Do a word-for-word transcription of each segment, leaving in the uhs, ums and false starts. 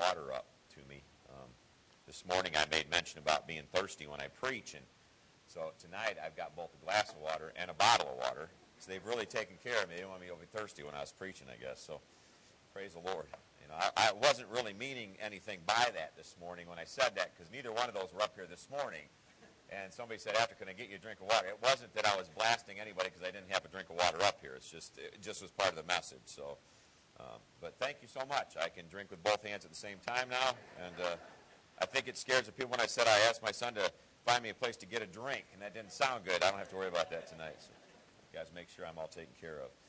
water up to me. Um, this morning I made mention about being thirsty when I preach, and so tonight I've got both a glass of water and a bottle of water. So they've really taken care of me. They didn't want me to be thirsty when I was preaching, I guess. So praise the Lord. You know, I, I wasn't really meaning anything by that this morning when I said that, because neither one of those were up here this morning. And somebody said, after, can I get you a drink of water? It wasn't that I was blasting anybody because I didn't have a drink of water up here. It's just, it just was part of the message. So, um, but thank you so much. I can drink with both hands at the same time now. And uh, I think it scares the people when I said I asked my son to find me a place to get a drink. And that didn't sound good. I don't have to worry about that tonight. So you guys make sure I'm all taken care of.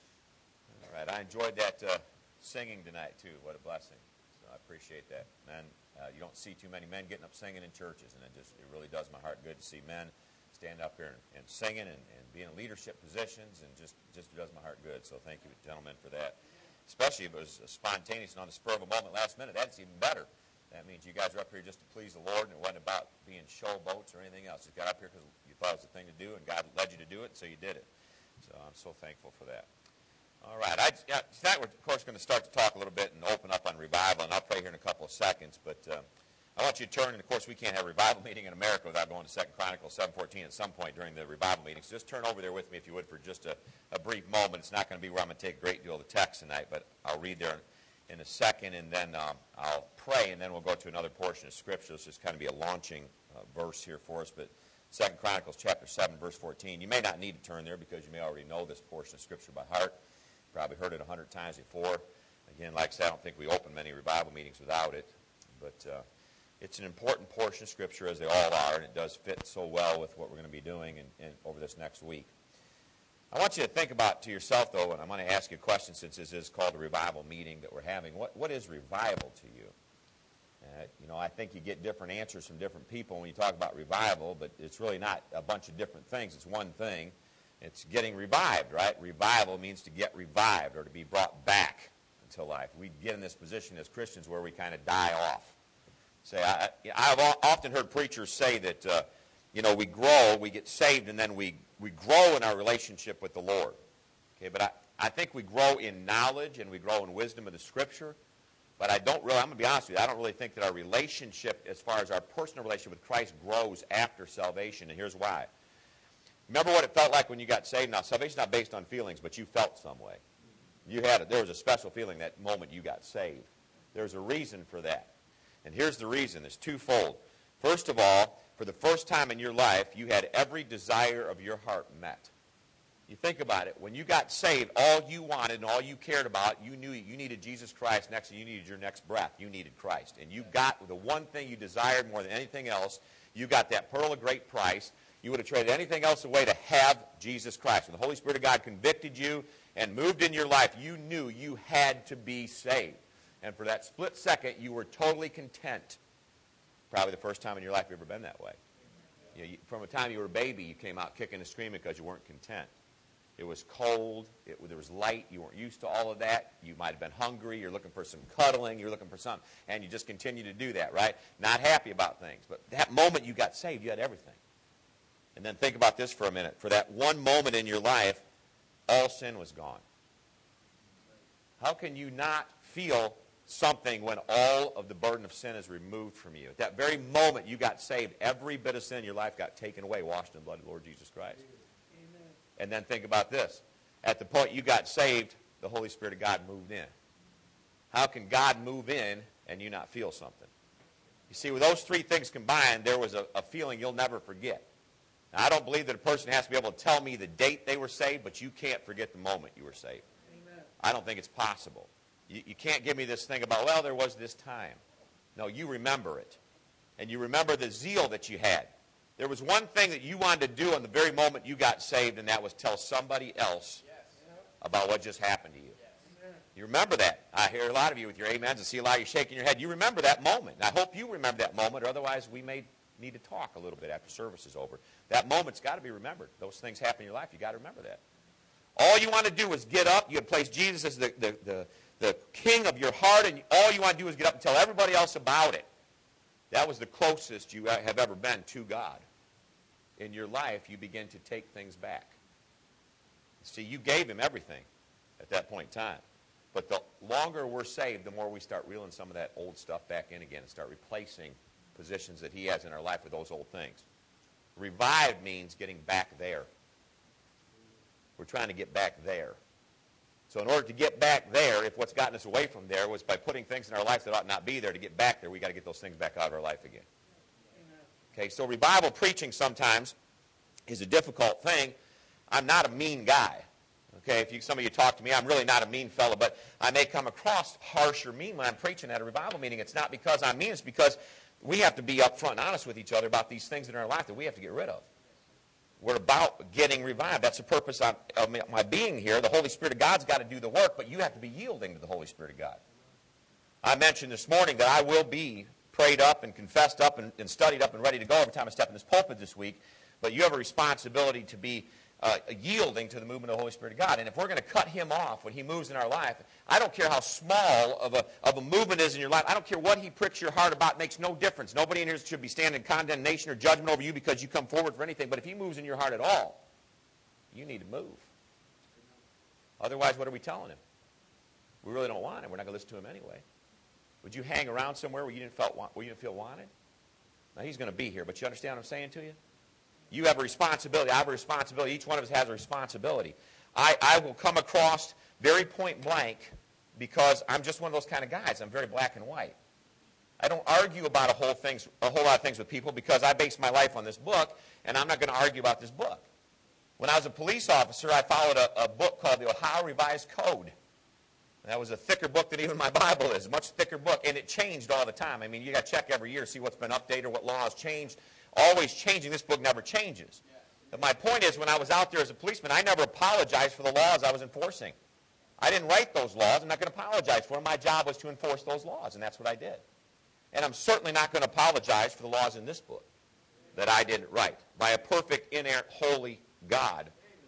All right. I enjoyed that uh, singing tonight, too. What a blessing. So I appreciate that. Man, uh, you don't see too many men getting up singing in churches, and it just it really does my heart good to see men stand up here and, and singing and, and be in leadership positions, and just, just does my heart good. So thank you, gentlemen, for that. Especially if it was spontaneous and on the spur of a moment last minute. That's even better. That means you guys are up here just to please the Lord, and it wasn't about being showboats or anything else. You got up here because you thought it was the thing to do, and God led you to do it, so you did it. So I'm so thankful for that. All right. I, yeah, tonight we're, of course, going to start to talk a little bit and open up on revival, and I'll pray here in a couple of seconds. But uh, I want you to turn, and of course, we can't have a revival meeting in America without going to Second Chronicles seven fourteen at some point during the revival meeting. So just turn over there with me, if you would, for just a, a brief moment. It's not going to be where I'm going to take a great deal of the text tonight, but I'll read there in, in a second, and then um, I'll pray, and then we'll go to another portion of Scripture. This is kind of be a launching uh, verse here for us, but Second Chronicles chapter seven, verse fourteen. You may not need to turn there because you may already know this portion of Scripture by heart. Probably heard it a hundred times before. Again, like I said, I don't think we open many revival meetings without it. But uh, it's an important portion of Scripture, as they all are, and it does fit so well with what we're going to be doing in, in, over this next week. I want you to think about to yourself, though, and I'm going to ask you a question since this is called a revival meeting that we're having. What, what is revival to you? Uh, you know, I think you get different answers from different people when you talk about revival, but it's really not a bunch of different things. It's one thing. It's getting revived, right? Revival means to get revived or to be brought back into life. We get in this position as Christians where we kind of die off. Say, I, I've often heard preachers say that, uh, you know, we grow, we get saved, and then we, we grow in our relationship with the Lord. Okay, but I, I think we grow in knowledge and we grow in wisdom of the Scripture. But I don't really, I'm going to be honest with you, I don't really think that our relationship, as far as our personal relationship with Christ, grows after salvation, and here's why. Remember what it felt like when you got saved? Now, salvation's not based on feelings, but you felt some way. You had it. There was a special feeling that moment you got saved. There's a reason for that. And here's the reason. It's twofold. First of all, for the first time in your life, you had every desire of your heart met. You think about it. When you got saved, all you wanted and all you cared about, you knew you needed Jesus Christ next, and you needed your next breath. You needed Christ. And you got the one thing you desired more than anything else. You got that pearl of great price. You would have traded anything else away to have Jesus Christ. When the Holy Spirit of God convicted you and moved in your life, you knew you had to be saved. And for that split second, you were totally content. Probably the first time in your life you've ever been that way. You know, you, from the time you were a baby, you came out kicking and screaming because you weren't content. It was cold. It, there was light. You weren't used to all of that. You might have been hungry. You're looking for some cuddling. You're looking for something. And you just continue to do that, right? Not happy about things. But that moment you got saved, you had everything. And then think about this for a minute. For that one moment in your life, all sin was gone. How can you not feel something when all of the burden of sin is removed from you? At that very moment you got saved, every bit of sin in your life got taken away, washed in the blood of the Lord Jesus Christ. Amen. And then think about this. At the point you got saved, the Holy Spirit of God moved in. How can God move in and you not feel something? You see, with those three things combined, there was a, a feeling you'll never forget. Now, I don't believe that a person has to be able to tell me the date they were saved, but you can't forget the moment you were saved. Amen. I don't think it's possible. You, you can't give me this thing about, well, there was this time. No, you remember it. And you remember the zeal that you had. There was one thing that you wanted to do on the very moment you got saved, and that was tell somebody else yes. about what just happened to you. Yes. You remember that. I hear a lot of you with your amens and see a lot of you shaking your head. You remember that moment. And I hope you remember that moment, or otherwise we may need to talk a little bit after service is over. That moment's got to be remembered. Those things happen in your life. You've got to remember that. All you want to do is get up. You had placed Jesus as the, the, the, the king of your heart, and all you want to do is get up and tell everybody else about it. That was the closest you have ever been to God. In your life, you begin to take things back. See, you gave him everything at that point in time. But the longer we're saved, the more we start reeling some of that old stuff back in again and start replacing positions that he has in our life with those old things. Revived means getting back there. We're trying to get back there. So in order to get back there, if what's gotten us away from there was by putting things in our life that ought not be there, to get back there, we've got to get those things back out of our life again. Okay, so revival preaching sometimes is a difficult thing. I'm not a mean guy. Okay, if you, some of you talk to me, I'm really not a mean fellow, but I may come across harsh or mean when I'm preaching at a revival meeting. It's not because I'm mean, it's because we have to be upfront and honest with each other about these things in our life that we have to get rid of. We're about getting revived. That's the purpose of my being here. The Holy Spirit of God's got to do the work, but you have to be yielding to the Holy Spirit of God. I mentioned this morning that I will be prayed up and confessed up and, and studied up and ready to go every time I step in this pulpit this week, but you have a responsibility to be Uh, yielding to the movement of the Holy Spirit of God. And if we're going to cut him off when he moves in our life, I don't care how small of a, of a movement is in your life. I don't care what he pricks your heart about. It makes no difference. Nobody in here should be standing in condemnation or judgment over you because you come forward for anything. But if he moves in your heart at all, you need to move. Otherwise, what are we telling him? We really don't want him. We're not going to listen to him anyway. Would you hang around somewhere where you didn't, felt, where you didn't feel wanted? Now, he's going to be here, but you understand what I'm saying to you? You have a responsibility. I have a responsibility. Each one of us has a responsibility. I, I will come across very point blank because I'm just one of those kind of guys. I'm very black and white. I don't argue about a whole, things, a whole lot of things with people because I base my life on this book, and I'm not going to argue about this book. When I was a police officer, I followed a, a book called the Ohio Revised Code. That was a thicker book than even my Bible is, a much thicker book, and it changed all the time. I mean, you got to check every year, see what's been updated, what law has changed. Always changing. This book never changes. But my point is, when I was out there as a policeman, I never apologized for the laws I was enforcing. I didn't write those laws. I'm not going to apologize for them. My job was to enforce those laws, and that's what I did. And I'm certainly not going to apologize for the laws in this book that I didn't write by a perfect, inerrant, holy God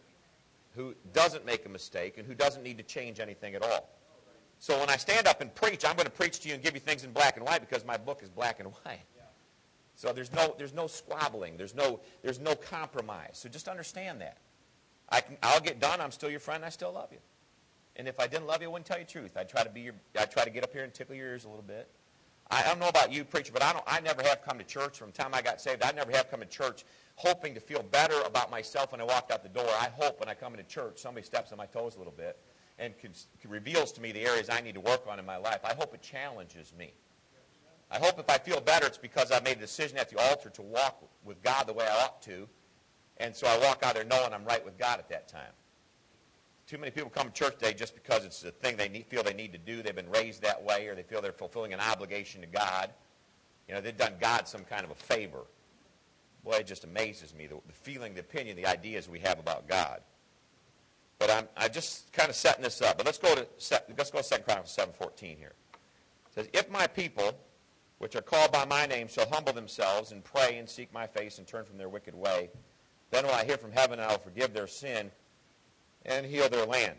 who doesn't make a mistake and who doesn't need to change anything at all. So when I stand up and preach, I'm going to preach to you and give you things in black and white because my book is black and white. So there's no, there's no squabbling. There's no, there's no compromise. So just understand that. I can, I'll get done. I'm still your friend. I still love you. And if I didn't love you, I wouldn't tell you the truth. I'd try to be your, I'd try to get up here and tickle your ears a little bit. I, I don't know about you, preacher, but I don't. I never have come to church from the time I got saved. I never have come to church hoping to feel better about myself when I walked out the door. I hope when I come into church, somebody steps on my toes a little bit and can, can reveals to me the areas I need to work on in my life. I hope it challenges me. I hope if I feel better, it's because I made a decision at the altar to walk with God the way I ought to. And so I walk out there knowing I'm right with God at that time. Too many people come to church today just because it's a thing they need, feel they need to do. They've been raised that way, or they feel they're fulfilling an obligation to God. You know, they've done God some kind of a favor. Boy, it just amazes me, the, the feeling, the opinion, the ideas we have about God. But I'm, I'm just kind of setting this up. But let's go to let's go to Second Chronicles seven fourteen here. It says, if my people, which are called by my name, shall humble themselves and pray and seek my face and turn from their wicked way, then will I hear from heaven and I will forgive their sin and heal their land.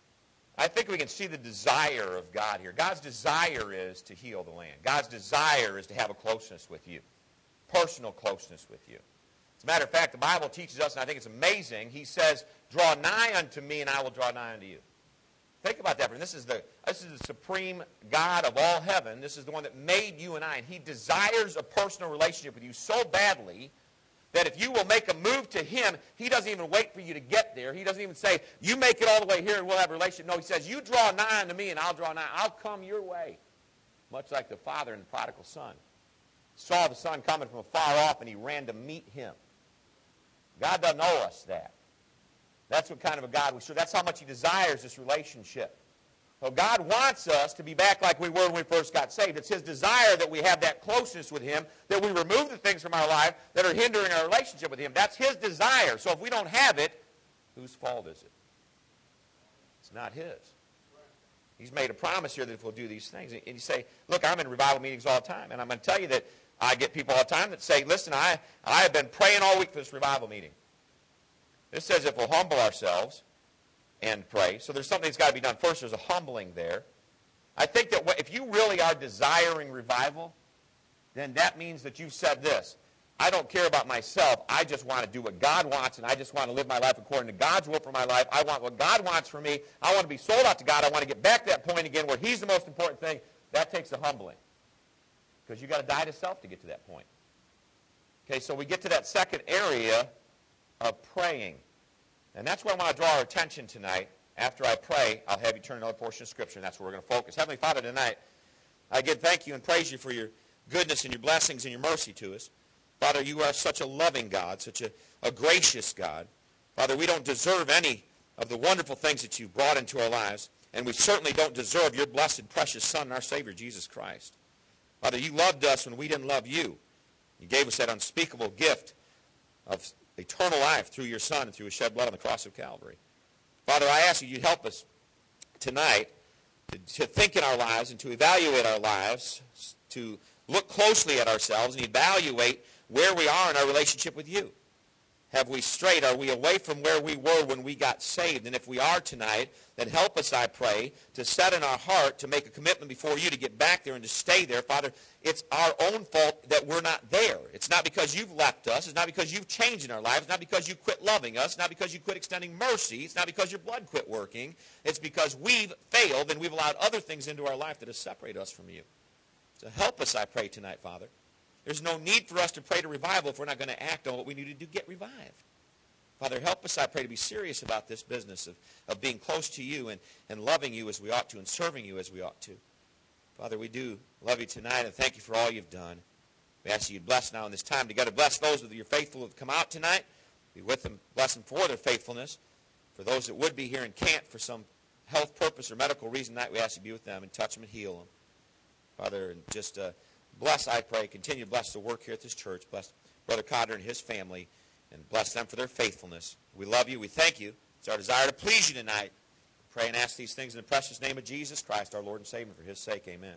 I think we can see the desire of God here. God's desire is to heal the land. God's desire is to have a closeness with you, personal closeness with you. As a matter of fact, the Bible teaches us, and I think it's amazing, he says, draw nigh unto me and I will draw nigh unto you. Think about that. This is the this is the supreme God of all heaven. This is the one that made you and I. And he desires a personal relationship with you so badly that if you will make a move to him, he doesn't even wait for you to get there. He doesn't even say, you make it all the way here and we'll have a relationship. No, he says, you draw nigh unto me and I'll draw nigh. I'll come your way. Much like the father and the prodigal son. Saw the son coming from afar off and he ran to meet him. God doesn't owe us that. That's what kind of a God we serve. That's how much he desires this relationship. So God wants us to be back like we were when we first got saved. It's his desire that we have that closeness with him, that we remove the things from our life that are hindering our relationship with him. That's his desire. So if we don't have it, whose fault is it? It's not his. He's made a promise here that if we'll do these things. And you say, look, I'm in revival meetings all the time. And I'm going to tell you that I get people all the time that say, listen, I, I have been praying all week for this revival meeting. This says if we'll humble ourselves and pray. So there's something that's got to be done. First, there's a humbling there. I think that if you really are desiring revival, then that means that you've said this. I don't care about myself. I just want to do what God wants, and I just want to live my life according to God's will for my life. I want what God wants for me. I want to be sold out to God. I want to get back to that point again where he's the most important thing. That takes a humbling. Because you've got to die to self to get to that point. Okay, so we get to that second area of praying. And that's where I want to draw our attention tonight. After I pray, I'll have you turn another portion of Scripture, and that's where we're going to focus. Heavenly Father, tonight, I again thank you and praise you for your goodness and your blessings and your mercy to us. Father, you are such a loving God, such a, a gracious God. Father, we don't deserve any of the wonderful things that you've brought into our lives, and we certainly don't deserve your blessed, precious Son and our Savior, Jesus Christ. Father, you loved us when we didn't love you. You gave us that unspeakable gift of eternal life through your Son and through his shed blood on the cross of Calvary. Father, I ask you, you'd help us tonight to, to think in our lives and to evaluate our lives, to look closely at ourselves and evaluate where we are in our relationship with you. Have we strayed? Are we away from where we were when we got saved? And if we are tonight, then help us, I pray, to set in our heart to make a commitment before you to get back there and to stay there. Father, it's our own fault that we're not there. It's not because you've left us. It's not because you've changed in our lives. It's not because you quit loving us. It's not because you quit extending mercy. It's not because your blood quit working. It's because we've failed and we've allowed other things into our life that have separated us from you. So help us, I pray, tonight, Father. There's no need for us to pray to revival if we're not going to act on what we need to do to get revived. Father, help us, I pray, to be serious about this business of, of being close to you and, and loving you as we ought to and serving you as we ought to. Father, we do love you tonight and thank you for all you've done. We ask you to bless now in this time together. Bless those of your faithful who have come out tonight. Be with them. Bless them for their faithfulness. For those that would be here and can't for some health purpose or medical reason tonight, we ask you to be with them and touch them and heal them. Father, and just... Uh, Bless, I pray, continue to bless the work here at this church. Bless Brother Cotter and his family, and bless them for their faithfulness. We love you. We thank you. It's our desire to please you tonight. Pray and ask these things in the precious name of Jesus Christ, our Lord and Savior, for his sake. Amen.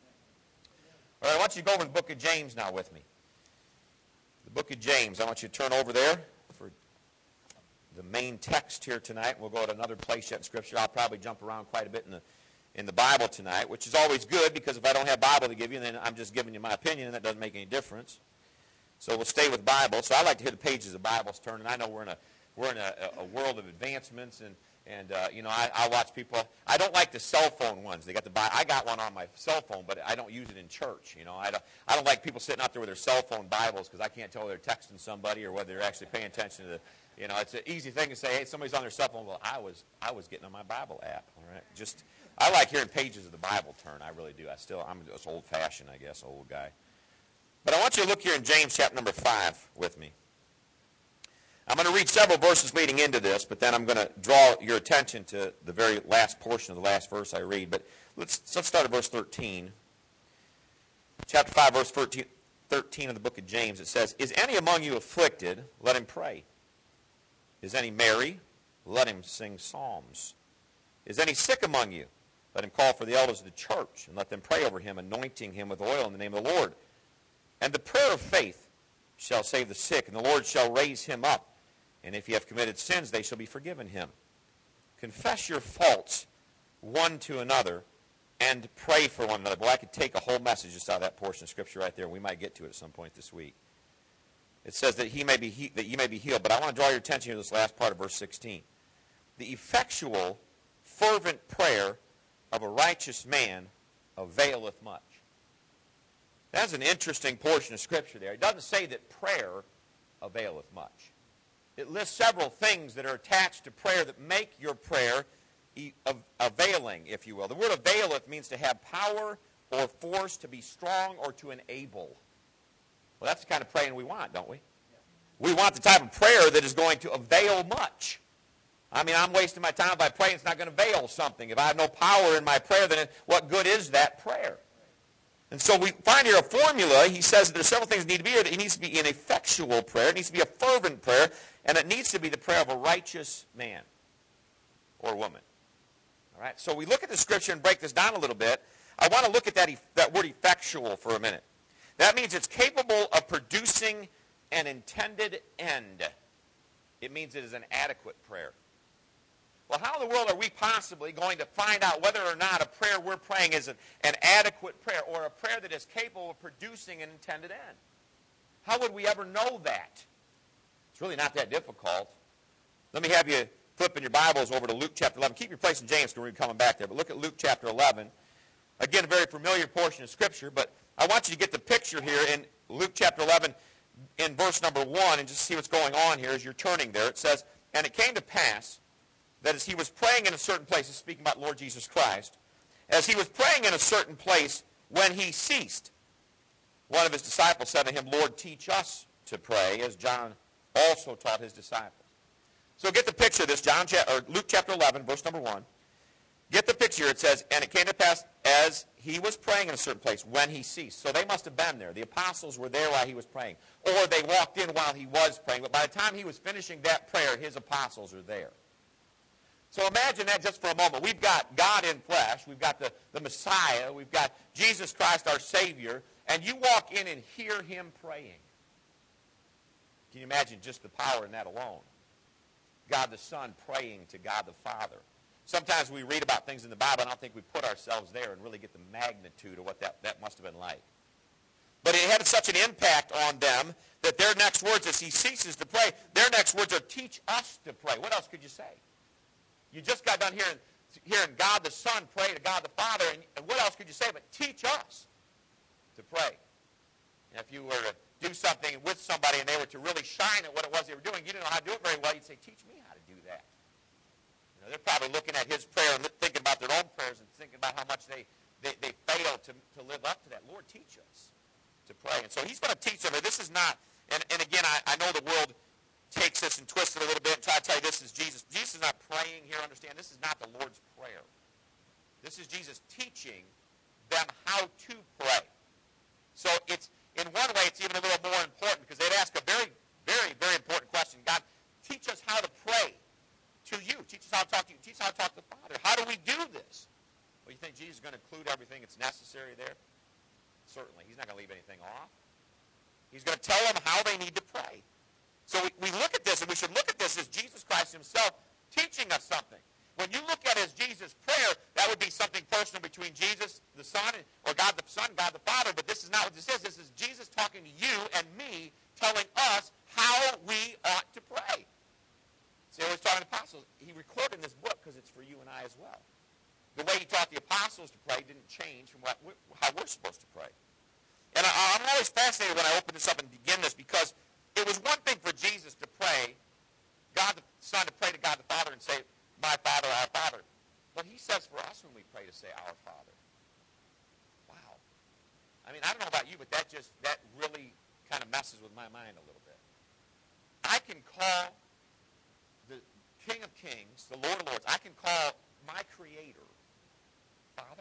All right, I want you to go over to the book of James now with me. The book of James. I want you to turn over there for the main text here tonight. We'll go to another place yet in Scripture. I'll probably jump around quite a bit in the in the Bible tonight, which is always good because if I don't have Bible to give you, then I'm just giving you my opinion, and that doesn't make any difference. So we'll stay with Bible. So I like to hear the pages of Bibles turn, and I know we're in a we're in a, a world of advancements, and and uh, you know I, I watch people. I don't like the cell phone ones. They got the I got one on my cell phone, but I don't use it in church. You know I don't I don't like people sitting out there with their cell phone Bibles because I can't tell whether they're texting somebody or whether they're actually paying attention to the. You know, it's an easy thing to say, hey, somebody's on their cell phone. Well, I was I was getting on my Bible app. All right, just. I like hearing pages of the Bible turn. I really do. I still, I'm just old-fashioned, I guess, old guy. But I want you to look here in James chapter number five with me. I'm going to read several verses leading into this, but then I'm going to draw your attention to the very last portion of the last verse I read. But let's, let's start at verse thirteen. Chapter five, verse thirteen of the book of James, it says, Is any among you afflicted? Let him pray. Is any merry? Let him sing psalms. Is any sick among you? Let him call for the elders of the church, and let them pray over him, anointing him with oil in the name of the Lord. And the prayer of faith shall save the sick, and the Lord shall raise him up. And if he have committed sins, they shall be forgiven him. Confess your faults one to another, and pray for one another. Boy, I could take a whole message just out of that portion of Scripture right there. We might get to it at some point this week. It says that he may be he- that you may be healed. But I want to draw your attention to this last part of verse sixteen. The effectual, fervent prayer of a righteous man availeth much. That's an interesting portion of Scripture there. It doesn't say that prayer availeth much. It lists several things that are attached to prayer that make your prayer availing, if you will. The word availeth means to have power or force, to be strong, or to enable. Well, that's the kind of praying we want, don't we? We want the type of prayer that is going to avail much. I mean, I'm wasting my time by praying. It's not going to avail something. If I have no power in my prayer, then what good is that prayer? And so we find here a formula. He says that there's several things that need to be here. It needs to be an effectual prayer. It needs to be a fervent prayer. And it needs to be the prayer of a righteous man or woman. All right? So we look at the Scripture and break this down a little bit. I want to look at that, that word effectual for a minute. That means it's capable of producing an intended end. It means it is an adequate prayer. Well, how in the world are we possibly going to find out whether or not a prayer we're praying is an, an adequate prayer or a prayer that is capable of producing an intended end? How would we ever know that? It's really not that difficult. Let me have you flip in your Bibles over to Luke chapter eleven. Keep your place in James because we're coming back there. But look at Luke chapter eleven. Again, a very familiar portion of Scripture, but I want you to get the picture here in Luke chapter eleven in verse number one and just see what's going on here as you're turning there. It says, "And it came to pass that as he was praying in a certain place," this is speaking about Lord Jesus Christ, "as he was praying in a certain place, when he ceased, one of his disciples said to him, Lord, teach us to pray, as John also taught his disciples." So get the picture of this, John or Luke chapter eleven, verse number one. Get the picture. It says, "And it came to pass as he was praying in a certain place, when he ceased." So they must have been there. The apostles were there while he was praying. Or they walked in while he was praying. But by the time he was finishing that prayer, his apostles are there. So imagine that just for a moment. We've got God in flesh. We've got the, the Messiah. We've got Jesus Christ, our Savior. And you walk in and hear him praying. Can you imagine just the power in that alone? God the Son praying to God the Father. Sometimes we read about things in the Bible, and I don't think we put ourselves there and really get the magnitude of what that, that must have been like. But it had such an impact on them that their next words, as he ceases to pray, their next words are, teach us to pray. What else could you say? You just got done hearing, hearing God the Son pray to God the Father, and, and what else could you say but teach us to pray? And if you were to do something with somebody and they were to really shine at what it was they were doing, you didn't know how to do it very well, you'd say, teach me how to do that. You know, they're probably looking at his prayer and thinking about their own prayers and thinking about how much they, they, they failed to, to live up to that. Lord, teach us to pray. And so he's going to teach them. This is not, and, and again, I, I know the world takes this and twists it a little bit and try to tell you this is Jesus. Jesus is not praying here, understand. This is not the Lord's Prayer. This is Jesus teaching them how to pray. So it's, in one way, it's even a little more important because they'd ask a very, very, very important question. God, teach us how to pray to you. Teach us how to talk to you. Teach us how to talk to the Father. How do we do this? Well, you think Jesus is going to include everything that's necessary there? Certainly. He's not going to leave anything off. He's going to tell them how they need to pray. So we, we look at this, and we should look at this as Jesus Christ himself teaching us something. When you look at it as Jesus' prayer, that would be something personal between Jesus, the Son, or God the Son, God the Father. But this is not what this is. This is Jesus talking to you and me, telling us how we ought to pray. See, I was talking to the apostles. He recorded in this book because it's for you and I as well. The way he taught the apostles to pray didn't change from what, how we're supposed to pray. And I, I'm always fascinated when I open this up and begin this because it was one thing for Jesus to pray, God the Son to pray to God the Father and say, my Father, our Father. But he says for us when we pray to say, our Father. Wow. I mean, I don't know about you, but that just, that really kind of messes with my mind a little bit. I can call the King of Kings, the Lord of Lords, I can call my Creator Father.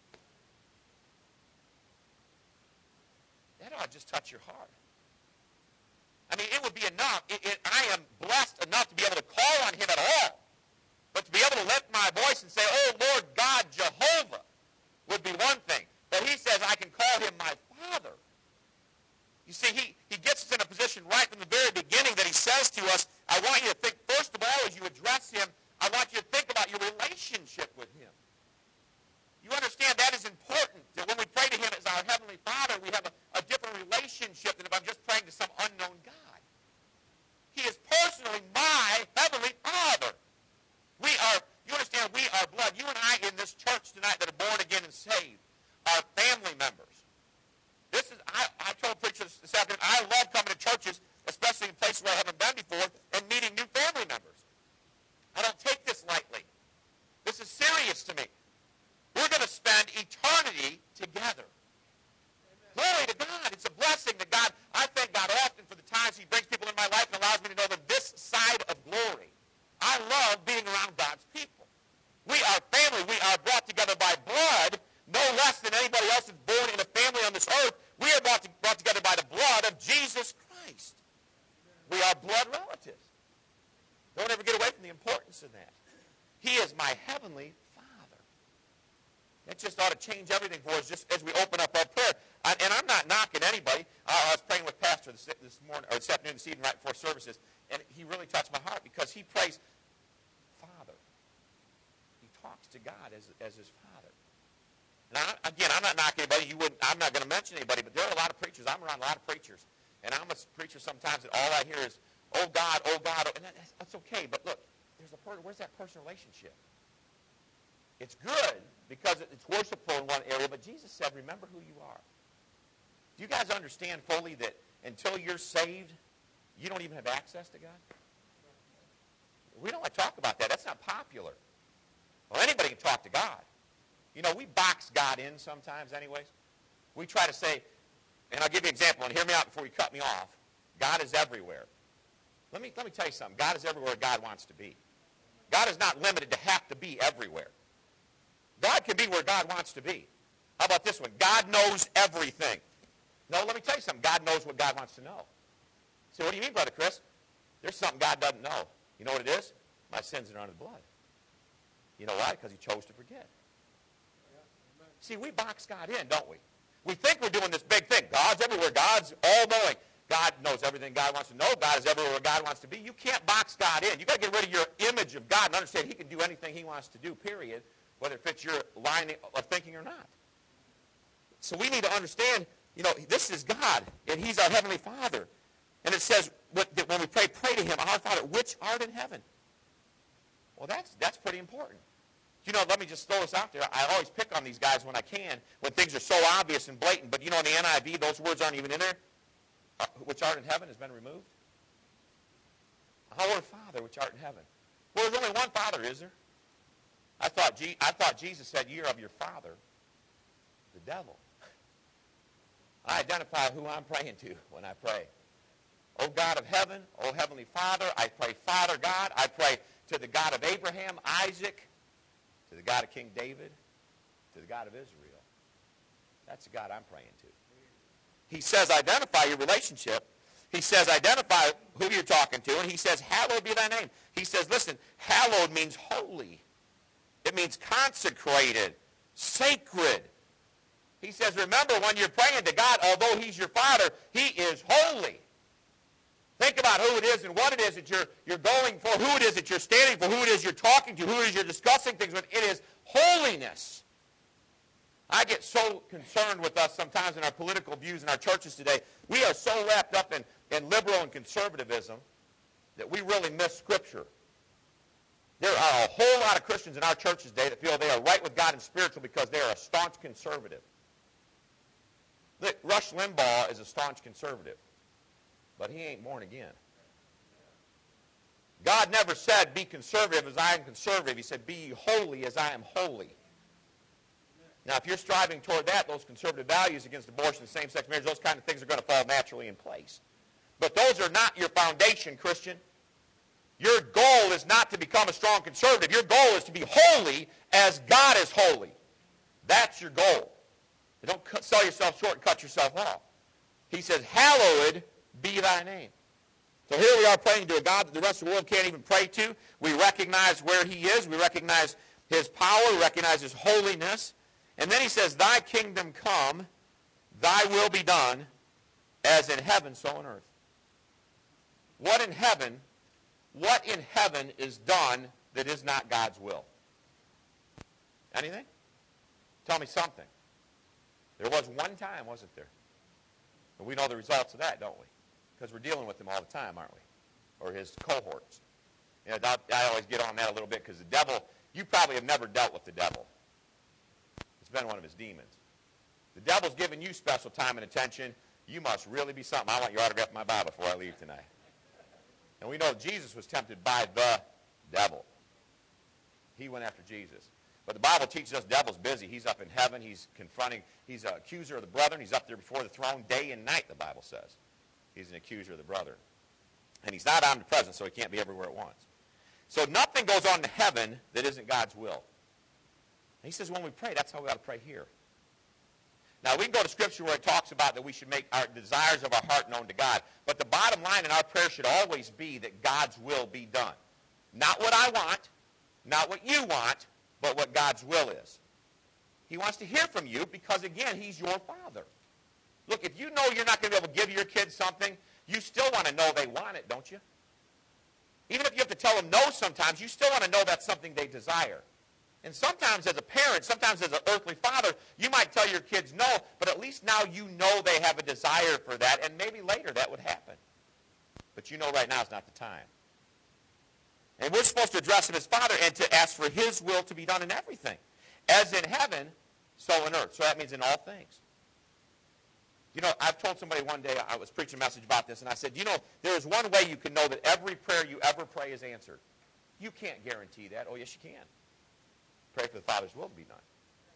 That ought to just touch your heart. I mean, it would be enough. It, it, I am blessed enough to be able to call on him at all. But to be able to lift my voice and say, oh, Lord God, Jehovah, would be one thing. But he says I can call him my Father. You see, he, he gets us in a position right from the very beginning that he says to us, I want you to think, first of all, as you address him, I want you to think about your relationship with him. You understand that is important, that when we pray to him as our Heavenly Father, we have a, a different relationship than if I'm just praying to some unknown God. He is personally my Heavenly Father. We are, you understand, we are blood. You and I in this church tonight that are born again and saved are family members. This is, I, I told preachers this afternoon, I love coming to churches, especially in places where I haven't been before, and meeting new family members. I don't take this lightly. This is serious to me. We're going to spend eternity together. Amen. Glory to God. It's a blessing that God, I thank God often for the times he brings people in my life and allows me to know that this side of glory. I love being around God's people. We are family. We are brought together by blood, no less than anybody else is born in a family on this earth. We are brought, to, brought together by the blood of Jesus Christ. We are blood relatives. Don't ever get away from the importance of that. He is my Heavenly Father. That just ought to change everything for us just as we open up our prayer. I, and I'm not knocking anybody. I, I was praying with Pastor this, this morning, or this afternoon, this evening, right before services, and he really touched my heart because he prays, Father. He talks to God as, as his Father. And I, again, I'm not knocking anybody. You wouldn't, I'm not going to mention anybody, but there are a lot of preachers. I'm around a lot of preachers. And I'm a preacher sometimes that all I hear is, oh God, oh God. And that's, that's okay, but look, there's a per- where's that personal relationship? It's good because it's worshipful in one area, but Jesus said, remember who you are. Do you guys understand fully that until you're saved, you don't even have access to God? We don't like to talk about that. That's not popular. Well, anybody can talk to God. You know, we box God in sometimes anyways. We try to say, and I'll give you an example, and hear me out before you cut me off. God is everywhere. Let me, let me tell you something. God is everywhere God wants to be. God is not limited to have to be everywhere. God can be where God wants to be. How about this one? God knows everything. No, let me tell you something. God knows what God wants to know. So what do you mean, Brother Chris? There's something God doesn't know. You know what it is? My sins are under the blood. You know why? Because he chose to forget. See, we box God in, don't we? We think we're doing this big thing. God's everywhere. God's all-knowing. God knows everything God wants to know. God is everywhere where God wants to be. You can't box God in. You've got to get rid of your image of God and understand he can do anything he wants to do, period, whether it fits your line of thinking or not. So we need to understand, you know, this is God, and he's our Heavenly Father. And it says, that when we pray, pray to him, our Father, which art in heaven. Well, that's, that's pretty important. You know, let me just throw this out there. I always pick on these guys when I can, when things are so obvious and blatant. But you know, in the N I V, those words aren't even in there. Uh, which art in heaven has been removed. Our Father, which art in heaven. Well, there's only one Father, is there? I thought, Je- I thought Jesus said, you're of your father, the devil. I identify who I'm praying to when I pray. Oh God of heaven, oh Heavenly Father, I pray Father God. I pray to the God of Abraham, Isaac, to the God of King David, to the God of Israel. That's the God I'm praying to. He says identify your relationship. He says identify who you're talking to, and he says hallowed be thy name. He says, listen, hallowed means holy. It means consecrated, sacred. He says, remember when you're praying to God, although he's your Father, he is holy. Think about who it is and what it is that you're, you're going for, who it is that you're standing for, who it is you're talking to, who it is you're discussing things with. It is holiness. I get so concerned with us sometimes in our political views in our churches today. We are so wrapped up in, in liberal and conservatism that we really miss Scripture. There are a whole lot of Christians in our churches today that feel they are right with God and spiritual because they are a staunch conservative. Look, Rush Limbaugh is a staunch conservative, but he ain't born again. God never said, be conservative as I am conservative. He said, be ye holy as I am holy. Now, if you're striving toward that, those conservative values against abortion, same-sex marriage, those kind of things are going to fall naturally in place. But those are not your foundation, Christian. Your goal is not to become a strong conservative. Your goal is to be holy as God is holy. That's your goal. Don't sell yourself short and cut yourself off. He says, hallowed be thy name. So here we are praying to a God that the rest of the world can't even pray to. We recognize where he is. We recognize his power. We recognize his holiness. And then he says, thy kingdom come, thy will be done, as in heaven, so on earth. What in heaven, what in heaven is done that is not God's will? Anything? Tell me something. There was one time, wasn't there? And we know the results of that, don't we? Because we're dealing with them all the time, aren't we? Or his cohorts. You know, I always get on that a little bit because the devil, you probably have never dealt with the devil. It's been one of his demons. The devil's giving you special time and attention. You must really be something. I want your autograph in my Bible before I leave tonight. And we know Jesus was tempted by the devil. He went after Jesus. But the Bible teaches us the devil's busy. He's up in heaven. He's confronting. He's an accuser of the brethren. He's up there before the throne day and night, the Bible says. He's an accuser of the brethren. And he's not omnipresent, so he can't be everywhere at once. So nothing goes on in heaven that isn't God's will. And he says when we pray, that's how we ought to pray here. Now, we can go to Scripture where it talks about that we should make our desires of our heart known to God. But the bottom line in our prayer should always be that God's will be done. Not what I want, not what you want, but what God's will is. He wants to hear from you because, again, he's your Father. Look, if you know you're not going to be able to give your kids something, you still want to know they want it, don't you? Even if you have to tell them no sometimes, you still want to know that's something they desire. And sometimes as a parent, sometimes as an earthly father, you might tell your kids no, but at least now you know they have a desire for that, and maybe later that would happen. But you know right now is not the time. And we're supposed to address him as Father and to ask for his will to be done in everything. As in heaven, so on earth. So that means in all things. You know, I've told somebody one day, I was preaching a message about this, and I said, you know, there is one way you can know that every prayer you ever pray is answered. You can't guarantee that. Oh, yes, you can. Pray for the Father's will to be done.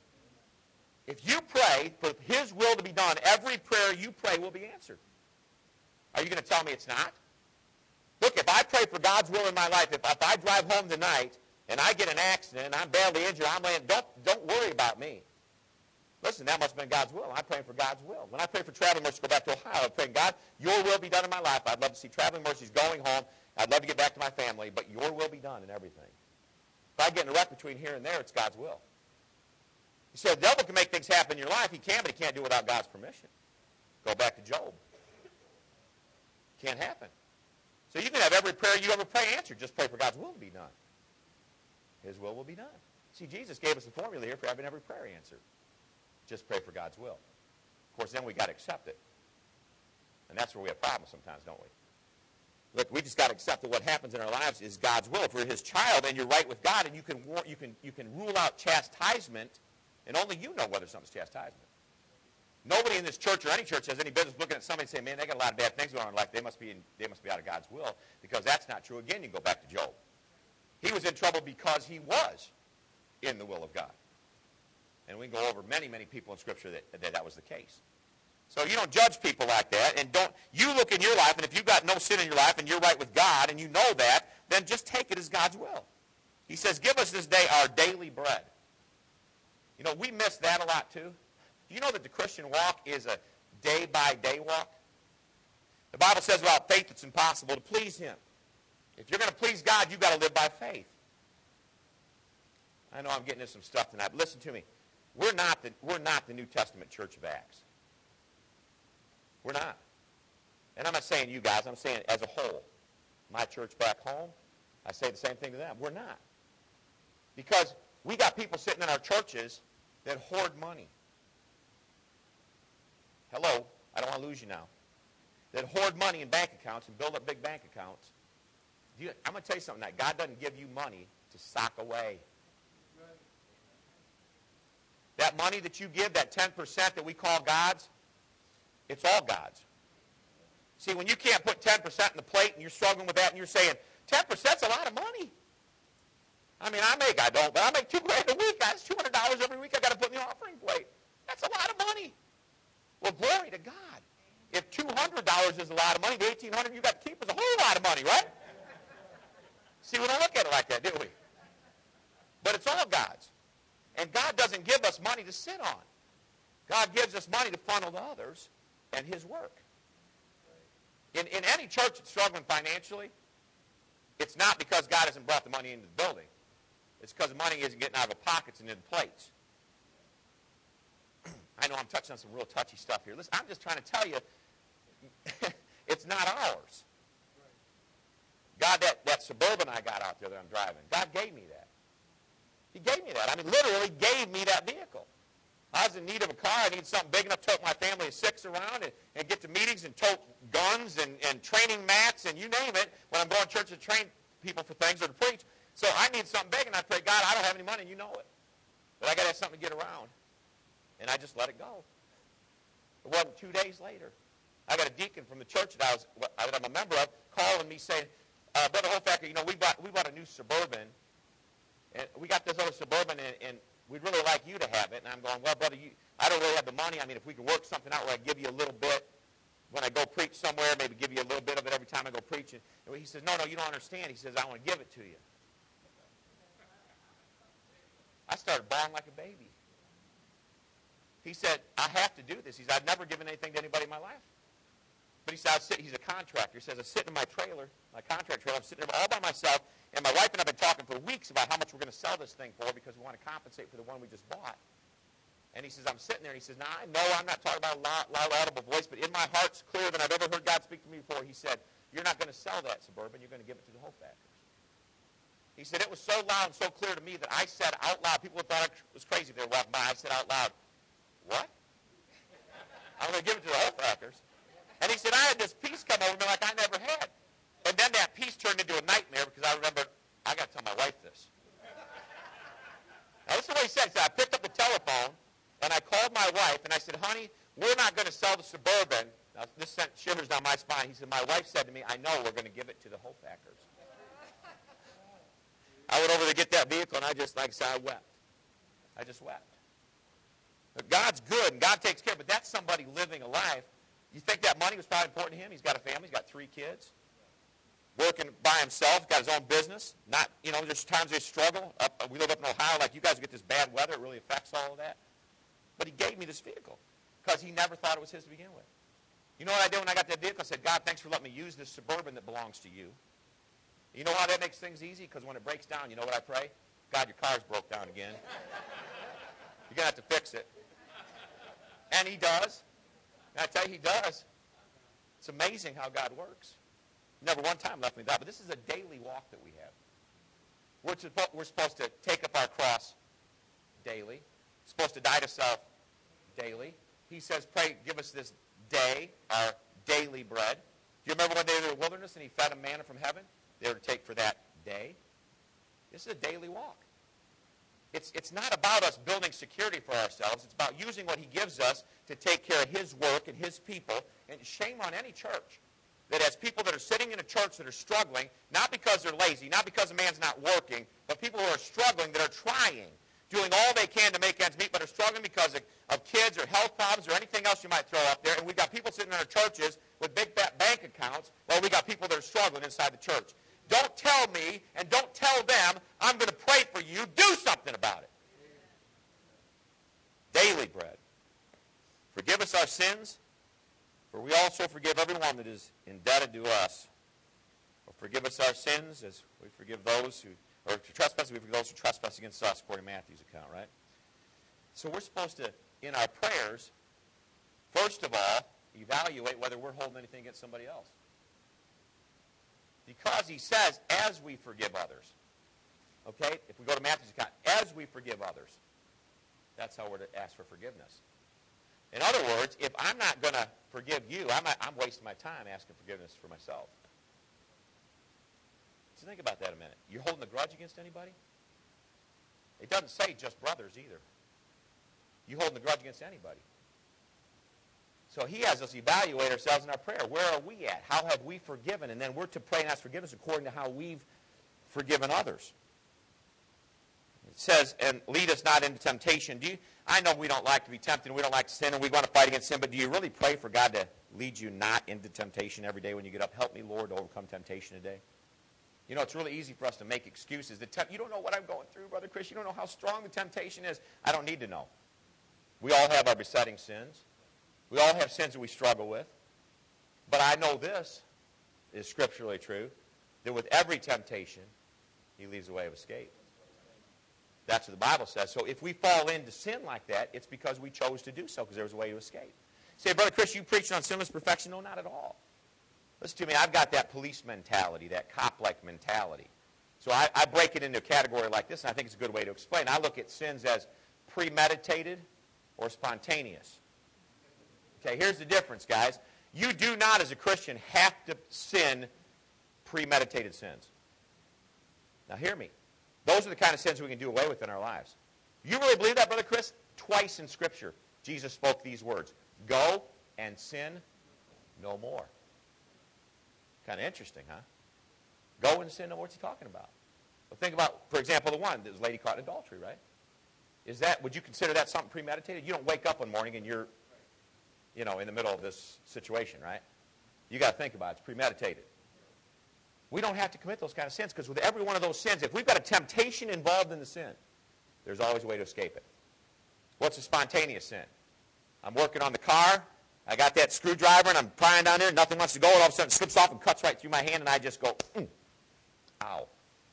If you pray for his will to be done, every prayer you pray will be answered. Are you going to tell me it's not? Look, if I pray for God's will in my life, if, if I drive home tonight and I get an accident and I'm badly injured, I'm laying, don't, don't worry about me. Listen, that must have been God's will. I'm praying for God's will. When I pray for traveling mercy to go back to Ohio, I'm praying, God, your will be done in my life. I'd love to see traveling mercies going home. I'd love to get back to my family, but your will be done in everything. If I get in a wreck between here and there, it's God's will. You say, the devil can make things happen in your life. He can, but he can't do it without God's permission. Go back to Job. Can't happen. So you can have every prayer you ever pray answered. Just pray for God's will to be done. His will will be done. See, Jesus gave us the formula here for having every prayer answered. Just pray for God's will. Of course, then we got to accept it. And that's where we have problems sometimes, don't we? Look, we just got to accept that what happens in our lives is God's will. If we're his child and you're right with God and you can you can you can rule out chastisement, and only you know whether something's chastisement. Nobody in this church or any church has any business looking at somebody and saying, man, they got a lot of bad things going on in life. They must be in, they must be out of God's will, because that's not true. Again, you go back to Job. He was in trouble because he was in the will of God. And we can go over many, many people in Scripture that, that that was the case. So you don't judge people like that, and don't you look in your life, and if you've got no sin in your life and you're right with God and you know that, then just take it as God's will. He says, give us this day our daily bread. You know, we miss that a lot too. Do you know that the Christian walk is a day-by-day walk? The Bible says about faith it's impossible to please him. If you're going to please God, you've got to live by faith. I know I'm getting into some stuff tonight, but listen to me. We're not the, we're not the New Testament Church of Acts. We're not. And I'm not saying you guys. I'm saying as a whole. My church back home, I say the same thing to them. We're not. Because we got people sitting in our churches that hoard money. Hello, I don't want to lose you now. That hoard money in bank accounts and build up big bank accounts. Do you, I'm going to tell you something tonight. God doesn't give you money to sock away. That money that you give, that ten percent that we call God's, it's all God's. See, when you can't put ten percent in the plate and you're struggling with that and you're saying, ten percent's a lot of money. I mean, I make, I don't, but I make two grand a week. That's two hundred dollars every week I got to put in the offering plate. That's a lot of money. Well, glory to God. If two hundred dollars is a lot of money, the eighteen hundred dollars you got to keep is a whole lot of money, right? See, we don't look at it like that, do we? But it's all God's. And God doesn't give us money to sit on. God gives us money to funnel to others and his work. In, in any church that's struggling financially, it's not because God hasn't brought the money into the building. It's because the money isn't getting out of the pockets and in the plates. I know I'm touching on some real touchy stuff here. Listen, I'm just trying to tell you, it's not ours. God, that, that Suburban I got out there that I'm driving, God gave me that. He gave me that. I mean, literally gave me that vehicle. I was in need of a car. I needed something big enough to tote my family of six around and, and get to meetings and tote guns and, and training mats and you name it when I'm going to church to train people for things or to preach. So I need something big, and I pray, God, I don't have any money, and you know it. But I got to have something to get around. And I just let it go. It wasn't two days later. I got a deacon from the church that I was that I'm a member of calling me saying, uh, Brother Hofacker, you know, we bought, we bought a new Suburban, and we got this other Suburban, and, and we'd really like you to have it. And I'm going, well, brother, you, I don't really have the money. I mean, if we can work something out where I give you a little bit when I go preach somewhere, maybe give you a little bit of it every time I go preach. And he says, no, no, you don't understand. He says, I want to give it to you. I started bawling like a baby. He said, I have to do this. He said, I've never given anything to anybody in my life. But he said, I was sitting, he's a contractor. He says, I'm sitting in my trailer, my contract trailer. I'm sitting there all by myself, and my wife and I have been talking for weeks about how much we're going to sell this thing for because we want to compensate for the one we just bought. And he says, I'm sitting there, and he says, now, I know I'm not talking about a loud, loud, audible voice, but in my heart it's clearer than I've ever heard God speak to me before. He said, you're not going to sell that Suburban. You're going to give it to the Hofackers. He said, it was so loud and so clear to me that I said out loud, people thought it was crazy if they were walking by, I said out loud, what? I'm going to give it to the Hoffackers. And he said, I had this peace come over me like I never had. And then that peace turned into a nightmare because I remembered, I got to tell my wife this. Now, this is what he said. He said, I picked up the telephone, and I called my wife, and I said, honey, we're not going to sell the Suburban. Now, this sent shivers down my spine. He said, my wife said to me, I know we're going to give it to the Hoffackers. I went over to get that vehicle, and I just, like I said, I wept. I just wept. But God's good, and God takes care, but that's somebody living a life. You think that money was probably important to him? He's got a family. He's got three kids. Working by himself, got his own business. Not, you know, there's times they struggle. Up, we live up in Ohio, like you guys get this bad weather. It really affects all of that. But he gave me this vehicle because he never thought it was his to begin with. You know what I did when I got that vehicle? I said, God, thanks for letting me use this Suburban that belongs to you. You know how that makes things easy? Because when it breaks down, you know what I pray? God, your car's broke down again. You're going to have to fix it. And he does. And I tell you, he does. It's amazing how God works. Never one time left me without. But this is a daily walk that we have. We're, to, we're supposed to take up our cross daily. Supposed to die to self daily. He says, pray, give us this day our daily bread. Do you remember when they were in the wilderness and he fed them manna from heaven? They were to take for that day. This is a daily walk. It's, it's not about us building security for ourselves. It's about using what he gives us to take care of his work and his people. And shame on any church that has people that are sitting in a church that are struggling, not because they're lazy, not because a man's not working, but people who are struggling that are trying, doing all they can to make ends meet, but are struggling because of, of kids or health problems or anything else you might throw up there. And we've got people sitting in our churches with big fat bank accounts while we got people that are struggling inside the church. Don't tell me and don't tell them I'm going to pray for you. Do something about it. Daily bread. Forgive us our sins, for we also forgive everyone that is indebted to us. Or forgive us our sins as we forgive those who, or to trespass, we forgive those who trespass against us, according to Matthew's account, right? So we're supposed to, in our prayers, first of all, evaluate whether we're holding anything against somebody else. Because he says, as we forgive others. Okay? If we go to Matthew's account, as we forgive others. That's how we're to ask for forgiveness. In other words, if I'm not going to forgive you, I'm, not, I'm wasting my time asking forgiveness for myself. So think about that a minute. You're holding a grudge against anybody? It doesn't say just brothers either. You holding a grudge against anybody. So he has us evaluate ourselves in our prayer. Where are we at? How have we forgiven? And then we're to pray and ask forgiveness according to how we've forgiven others. It says, and lead us not into temptation. Do you, I know we don't like to be tempted and we don't like to sin and we want to fight against sin, but do you really pray for God to lead you not into temptation every day when you get up? Help me, Lord, to overcome temptation today. You know, it's really easy for us to make excuses. The temp- you don't know what I'm going through, Brother Chris. You don't know how strong the temptation is. I don't need to know. We all have our besetting sins. We all have sins that we struggle with. But I know this is scripturally true, that with every temptation, he leaves a way of escape. That's what the Bible says. So if we fall into sin like that, it's because we chose to do so, because there was a way to escape. Say, Brother Chris, you preaching on sinless perfection? No, not at all. Listen to me, I've got that police mentality, that cop-like mentality. So I, I break it into a category like this, and I think it's a good way to explain. I look at sins as premeditated or spontaneous. Okay, here's the difference, guys. You do not, as a Christian, have to sin premeditated sins. Now, hear me. Those are the kind of sins we can do away with in our lives. You really believe that, Brother Chris? Twice in Scripture, Jesus spoke these words. Go and sin no more. Kind of interesting, huh? Go and sin no more. What's he talking about? Well, think about, for example, the one, this lady caught in adultery, right? Is that, would you consider that something premeditated? You don't wake up one morning and you're, you know, in the middle of this situation, right? You got to think about it. It's premeditated. We don't have to commit those kind of sins because with every one of those sins, if we've got a temptation involved in the sin, there's always a way to escape it. What's a spontaneous sin? I'm working on the car. I got that screwdriver and I'm prying down there. Nothing wants to go. And all of a sudden it slips off and cuts right through my hand and I just go, mm, ow.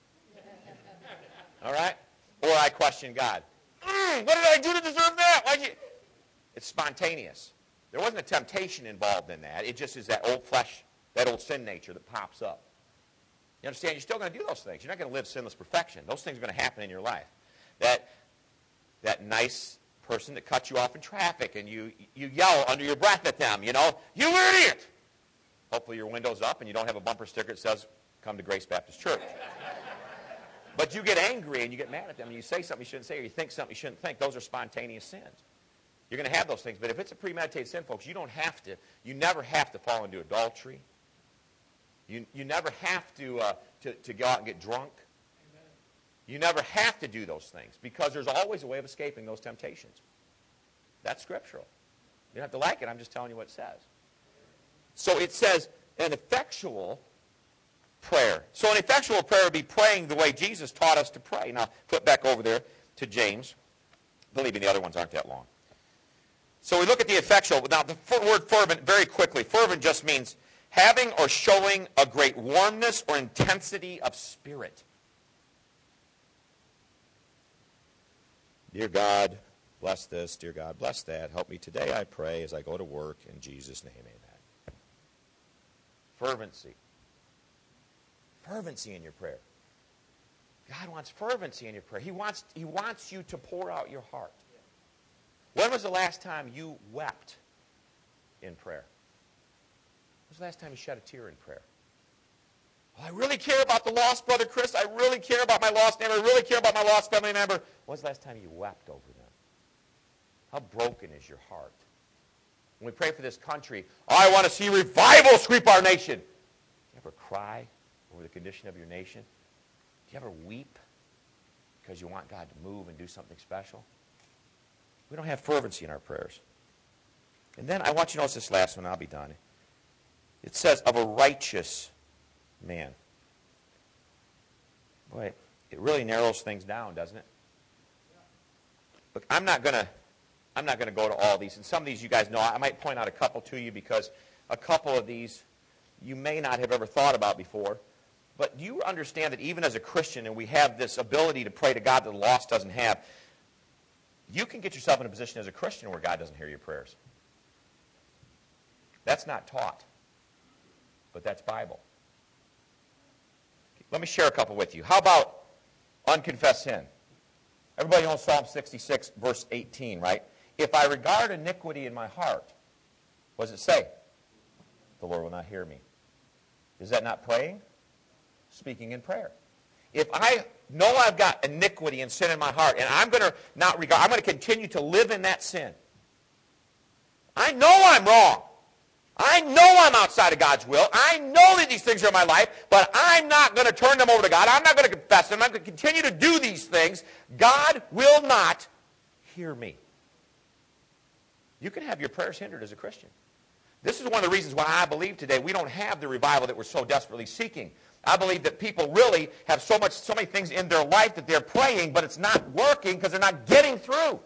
All right? Or I question God. Mm, what did I do to deserve that? Why'd you? It's spontaneous. There wasn't a temptation involved in that. It just is that old flesh, that old sin nature that pops up. You understand? You're still going to do those things. You're not going to live sinless perfection. Those things are going to happen in your life. That, that nice person that cuts you off in traffic and you, you yell under your breath at them, you know, you idiot! Hopefully your window's up and you don't have a bumper sticker that says, come to Grace Baptist Church. But you get angry and you get mad at them and you say something you shouldn't say or you think something you shouldn't think. Those are spontaneous sins. You're going to have those things. But if it's a premeditated sin, folks, you don't have to. You never have to fall into adultery. You, you never have to, uh, to, to go out and get drunk. Amen. You never have to do those things because there's always a way of escaping those temptations. That's scriptural. You don't have to like it. I'm just telling you what it says. So it says an effectual prayer. So an effectual prayer would be praying the way Jesus taught us to pray. Now, flip back over there to James. Believe me, the other ones aren't that long. So we look at the effectual. Now, the word fervent, very quickly. Fervent just means having or showing a great warmness or intensity of spirit. Dear God, bless this. Dear God, bless that. Help me today, I pray, as I go to work. In Jesus' name, amen. Fervency. Fervency in your prayer. God wants fervency in your prayer. He wants, he wants you to pour out your heart. When was the last time you wept in prayer? When was the last time you shed a tear in prayer? Well, I really care about the lost brother Chris. I really care about my lost neighbor. I really care about my lost family member. When was the last time you wept over them? How broken is your heart? When we pray for this country, I want to see revival sweep our nation. Do you ever cry over the condition of your nation? Do you ever weep because you want God to move and do something special? We don't have fervency in our prayers. And then I want you to notice this last one, I'll be done. It says, of a righteous man. Boy, it really narrows things down, doesn't it? Look, I'm not going to I'm not going to go to all these. And some of these you guys know. I might point out a couple to you because a couple of these you may not have ever thought about before. But do you understand that even as a Christian, and we have this ability to pray to God that the lost doesn't have, you can get yourself in a position as a Christian where God doesn't hear your prayers. That's not taught, but that's Bible. Let me share a couple with you. How about unconfessed sin? Everybody knows Psalm sixty-six, verse eighteen, right? If I regard iniquity in my heart, what does it say? The Lord will not hear me. Is that not praying? Speaking in prayer. If I know I've got iniquity and sin in my heart, and I'm going to not regard, I'm going to continue to live in that sin. I know I'm wrong. I know I'm outside of God's will. I know that these things are in my life, but I'm not going to turn them over to God. I'm not going to confess them. I'm going to continue to do these things. God will not hear me. You can have your prayers hindered as a Christian. This is one of the reasons why I believe today we don't have the revival that we're so desperately seeking. I believe that people really have so much, so many things in their life that they're praying, but it's not working because they're not getting through.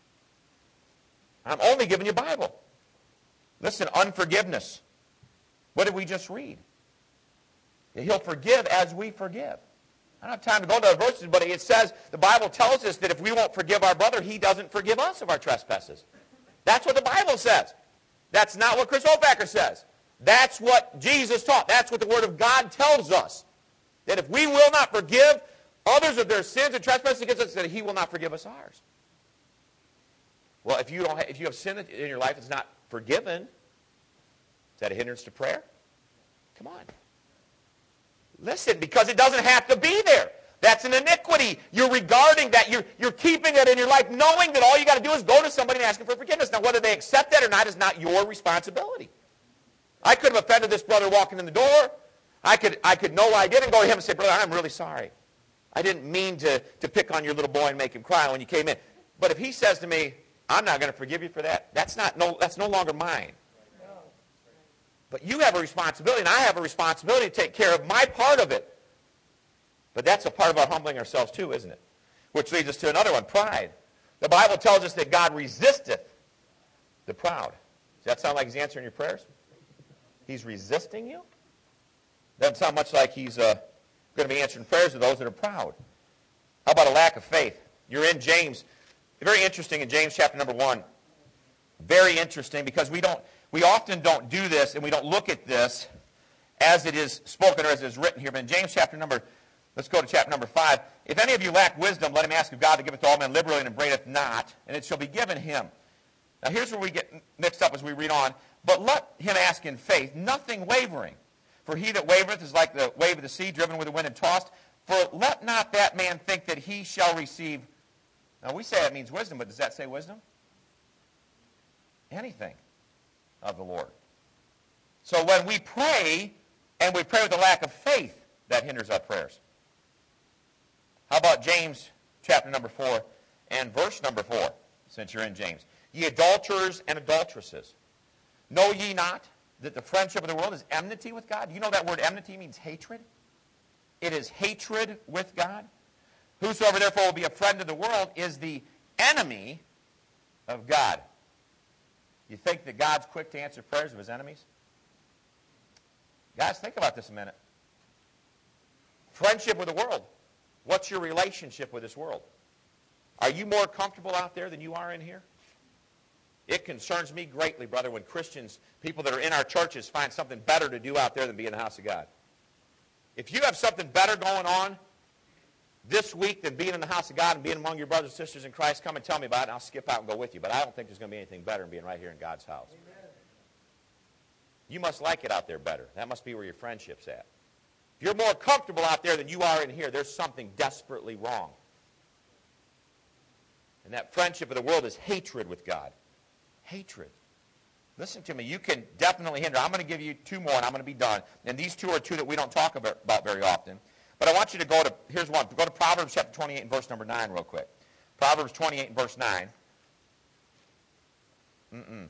I'm only giving you Bible. Listen, unforgiveness. What did we just read? He'll forgive as we forgive. I don't have time to go to the verses, but it says, the Bible tells us that if we won't forgive our brother, he doesn't forgive us of our trespasses. That's what the Bible says. That's not what Chris Hofacker says. That's what Jesus taught. That's what the Word of God tells us. That if we will not forgive others of their sins and trespasses against us, that he will not forgive us ours. Well, if you don't, have, if you have sin in your life that's not forgiven, is that a hindrance to prayer? Come on. Listen, because it doesn't have to be there. That's an iniquity. You're regarding that. You're, you're keeping it in your life, knowing that all you got to do is go to somebody and ask them for forgiveness. Now, whether they accept that or not is not your responsibility. I could have offended this brother walking in the door. I could, I could know I did and go to him and say, brother, I'm really sorry. I didn't mean to, to pick on your little boy and make him cry when you came in. But if he says to me, I'm not going to forgive you for that, that's, not, no, that's no longer mine. But you have a responsibility, and I have a responsibility to take care of my part of it. But that's a part of our humbling ourselves too, isn't it? Which leads us to another one, pride. The Bible tells us that God resisteth the proud. Does that sound like he's answering your prayers? He's resisting you? Doesn't sound much like he's uh, going to be answering prayers to those that are proud. How about a lack of faith? You're in James. Very interesting in James chapter number one. Very interesting because we don't, we often don't do this and we don't look at this as it is spoken or as it is written here. But in James chapter number, let's go to chapter number five. If any of you lack wisdom, let him ask of God to give it to all men liberally and upbraideth not, and it shall be given him. Now here's where we get mixed up as we read on. But let him ask in faith, nothing wavering. For he that wavereth is like the wave of the sea, driven with the wind and tossed. For let not that man think that he shall receive. Now we say that means wisdom, but does that say wisdom? Anything of the Lord. So when we pray, and we pray with a lack of faith, that hinders our prayers. How about James chapter number four and verse number four, since you're in James. Ye adulterers and adulteresses, know ye not that the friendship of the world is enmity with God? You know that word enmity means hatred? It is hatred with God. Whosoever therefore will be a friend of the world is the enemy of God. You think that God's quick to answer prayers of his enemies? Guys, think about this a minute. Friendship with the world. What's your relationship with this world? Are you more comfortable out there than you are in here? It concerns me greatly, brother, when Christians, people that are in our churches, find something better to do out there than be in the house of God. If you have something better going on this week than being in the house of God and being among your brothers and sisters in Christ, come and tell me about it, and I'll skip out and go with you. But I don't think there's going to be anything better than being right here in God's house. Amen. You must like it out there better. That must be where your friendship's at. If you're more comfortable out there than you are in here, there's something desperately wrong. And that friendship of the world is hatred with God. Hatred. Listen to me. You can definitely hinder. I'm going to give you two more, and I'm going to be done. And these two are two that we don't talk about very often. But I want you to go to, here's one. Go to Proverbs chapter twenty-eight and verse number nine real quick. Proverbs twenty-eight and verse nine. Mm-mm.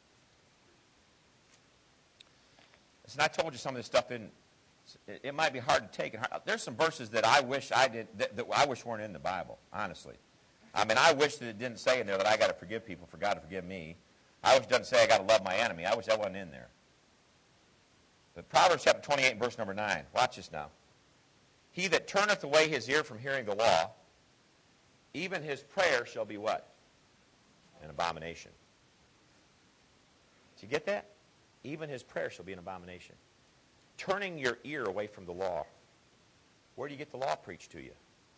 Listen, I told you some of this stuff in. It, it might be hard to take. There's some verses that I wish I did that, that I wish weren't in the Bible. Honestly, I mean, I wish that it didn't say in there that I got to forgive people for God to forgive me. I wish it doesn't say I got to love my enemy. I wish that wasn't in there. But Proverbs chapter twenty-eight, verse number nine. Watch this now. He that turneth away his ear from hearing the law, even his prayer shall be what? An abomination. Did you get that? Even his prayer shall be an abomination. Turning your ear away from the law. Where do you get the law preached to you?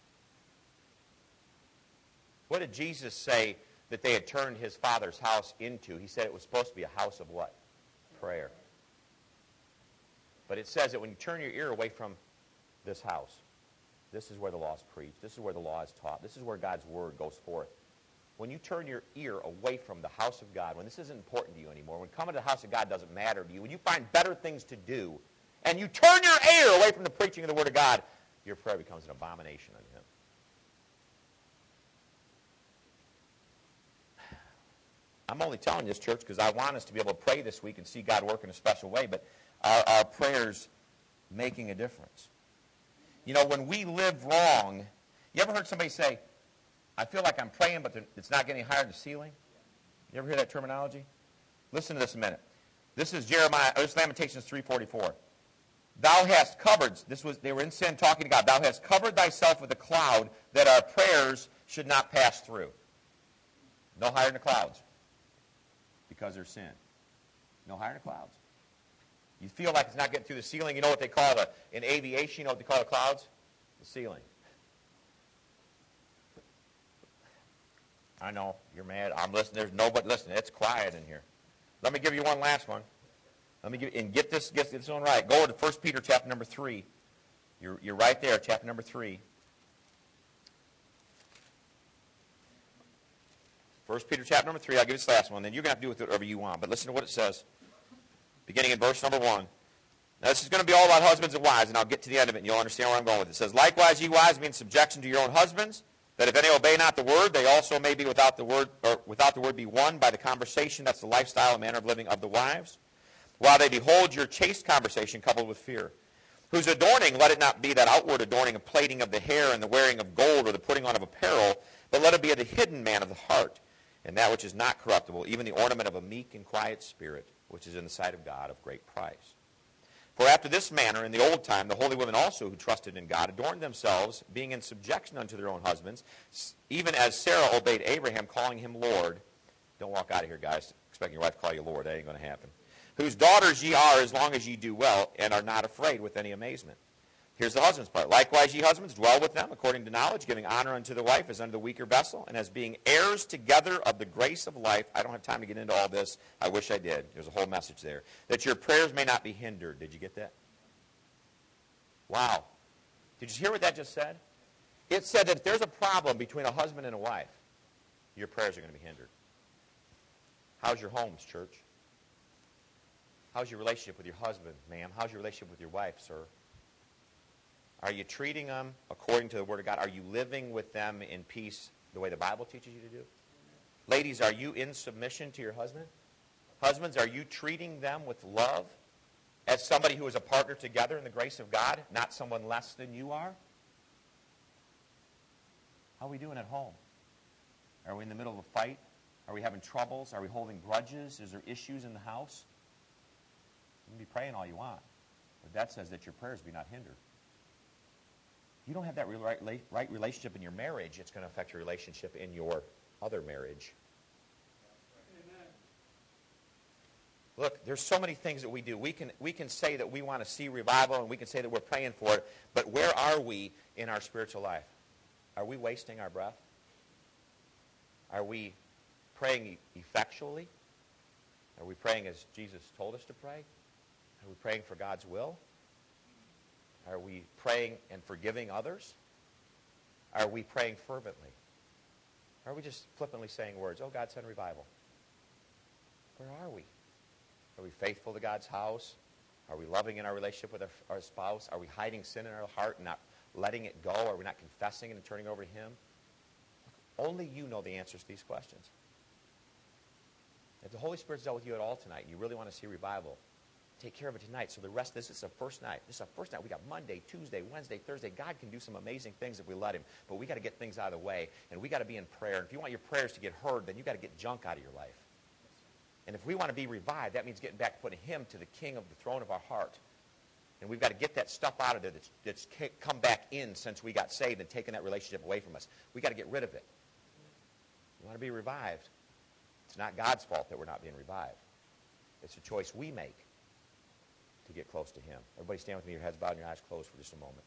What did Jesus say that they had turned his Father's house into? He said it was supposed to be a house of what? Prayer. But it says that when you turn your ear away from this house, this is where the law is preached. This is where the law is taught. This is where God's word goes forth. When you turn your ear away from the house of God, when this isn't important to you anymore, when coming to the house of God doesn't matter to you, when you find better things to do, and you turn your ear away from the preaching of the word of God, your prayer becomes an abomination unto him. I'm only telling this, church, because I want us to be able to pray this week and see God work in a special way, but are our prayers making a difference? You know, when we live wrong, you ever heard somebody say, I feel like I'm praying, but it's not getting higher than the ceiling? You ever hear that terminology? Listen to this a minute. This is Jeremiah, or this is Lamentations three forty-four. Thou hast covered, this was, they were in sin talking to God, thou hast covered thyself with a cloud that our prayers should not pass through. No higher than the clouds. Because there's sin. No higher than the clouds. You feel like it's not getting through the ceiling. You know what they call it in aviation? You know what they call the clouds? The ceiling. I know, you're mad. I'm listening. There's nobody listening. It's quiet in here. Let me give you one last one. Let me give and get this get this one right. Go to First Peter chapter number three. You're you're right there, chapter number three. First Peter chapter number three. I'll give you this last one. Then you're going to have to do with it whatever you want. But listen to what it says. Beginning in verse number one. Now this is going to be all about husbands and wives, and I'll get to the end of it, and you'll understand where I'm going with it. It says, likewise, ye wives, be in subjection to your own husbands, that if any obey not the word, they also may be without the word, or without the word be won by the conversation, that's the lifestyle and manner of living of the wives, while they behold your chaste conversation coupled with fear. Whose adorning, let it not be that outward adorning of plaiting of the hair and the wearing of gold or the putting on of apparel, but let it be of the hidden man of the heart, and that which is not corruptible, even the ornament of a meek and quiet spirit, which is in the sight of God of great price. For after this manner, in the old time, the holy women also who trusted in God adorned themselves, being in subjection unto their own husbands, even as Sarah obeyed Abraham, calling him Lord. Don't walk out of here, guys, expecting your wife to call you Lord. That ain't going to happen. whose daughters ye are as long as ye do well, and are not afraid with any amazement. Here's the husband's part. Likewise, ye husbands, dwell with them according to knowledge, giving honor unto the wife as unto the weaker vessel, and as being heirs together of the grace of life. I don't have time to get into all this. I wish I did. There's a whole message there. That your prayers may not be hindered. Did you get that? Wow. Did you hear what that just said? It said that if there's a problem between a husband and a wife, your prayers are going to be hindered. How's your homes, church? How's your relationship with your husband, ma'am? How's your relationship with your wife, sir? Are you treating them according to the Word of God? Are you living with them in peace the way the Bible teaches you to do? Ladies, are you in submission to your husband? Husbands, are you treating them with love as somebody who is a partner together in the grace of God, not someone less than you are? How are we doing at home? Are we in the middle of a fight? Are we having troubles? Are we holding grudges? Is there issues in the house? You can be praying all you want, but that says that your prayers be not hindered. If you don't have that right, right relationship in your marriage, it's going to affect your relationship in your other marriage. Amen. Look, there's so many things that we do. We can, we can say that we want to see revival, and we can say that we're praying for it, but where are we in our spiritual life? Are we wasting our breath? Are we praying effectually? Are we praying as Jesus told us to pray? Are we praying for God's will? Are we praying and forgiving others? Are we praying fervently? Or are we just flippantly saying words, oh, God, send revival? Where are we? Are we faithful to God's house? Are we loving in our relationship with our, our spouse? Are we hiding sin in our heart and not letting it go? Are we not confessing it and turning over to Him? Only you know the answers to these questions. If the Holy Spirit's dealt with you at all tonight and you really want to see revival, take care of it tonight. So the rest of this is the first night. This is the first night. We got Monday, Tuesday, Wednesday, Thursday. God can do some amazing things if we let Him. But we got to get things out of the way. And we got to be in prayer. And if you want your prayers to get heard, then you got to get junk out of your life. And if we want to be revived, that means getting back to putting Him to the king of the throne of our heart. And we've got to get that stuff out of there that's, that's come back in since we got saved and taken that relationship away from us. We got to get rid of it. You want to be revived. It's not God's fault that we're not being revived. It's a choice we make to get close to Him. Everybody stand with me, your heads bowed and your eyes closed for just a moment.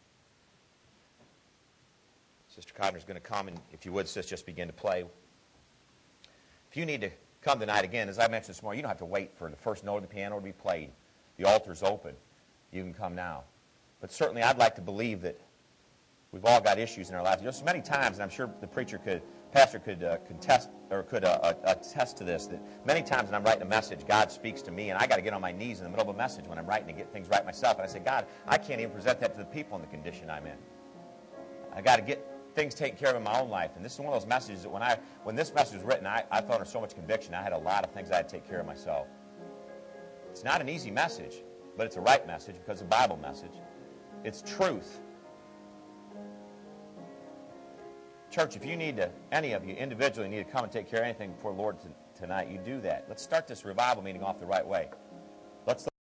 Sister Codner's going to come, and if you would, sis, just begin to play. If you need to come tonight, again, as I mentioned this morning, you don't have to wait for the first note of the piano to be played. The altar's open. You can come now. But certainly I'd like to believe that we've all got issues in our lives. Just many times, and I'm sure the preacher could, pastor could uh, contest or could uh, uh, attest to this, that many times when I'm writing a message, God speaks to me, and I got to get on my knees in the middle of a message when I'm writing to get things right myself. And I say, God, I can't even present that to the people in the condition I'm in. I got to get things taken care of in my own life. And this is one of those messages that when I when this message was written, I, I felt under so much conviction. I had a lot of things I had to take care of myself. It's not an easy message, but it's a right message because it's a Bible message. It's truth. Church, if you need to, any of you individually need to come and take care of anything before the Lord t- tonight, you do that. Let's start this revival meeting off the right way. Let's